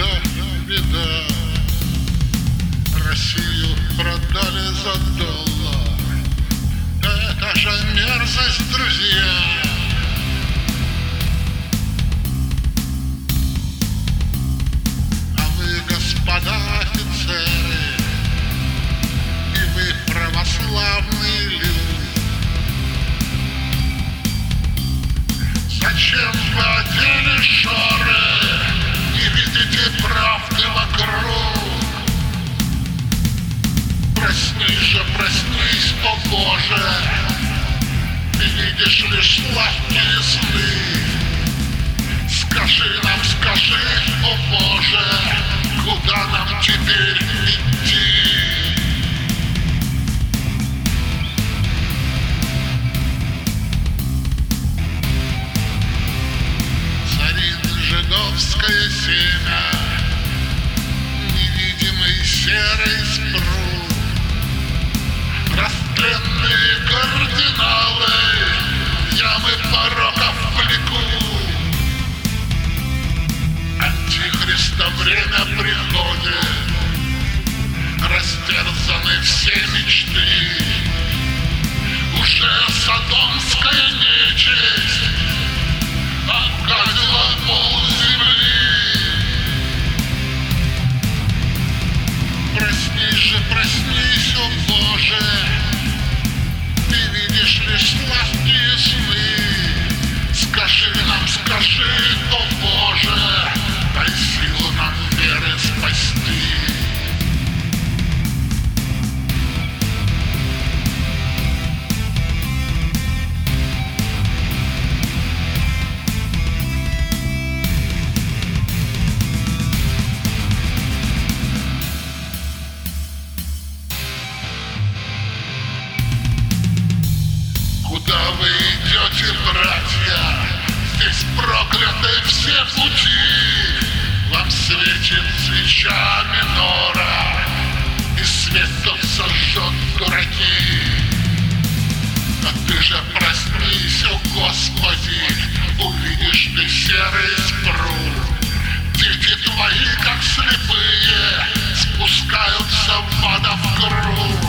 беда, беда. Россию продали за доллар. Это же мерзость, друзья. А вы, господа офицеры, и вы, православные люди, зачем вы одели шоры? Не видите правды вокруг? Проснись же, проснись, о Боже! Ты видишь лишь сладкие сны. Скажи нам, скажи, о Боже, куда нам теперь идти? Царит жидовское семя, невидимый серый спрут. Растленные кардиналы ямы пороков влекут. Антихриста время приходит, растерзаны все мечты. Уже содомская нечисть обгадила полземли. Проснись же, проснись, о Боже! Ты видишь лишь сладкие сны. Скажи нам, скажи, о Боже, дай силу нам веры спасти. Куда вы идете, братья? Здесь прокляты все пути. Вам светит свеча минора, и свет тот сожжет дураки. А ты же проснись, о Господи, увидишь ты серый спрут. Дети твои, как слепые, спускаются в ада в круг.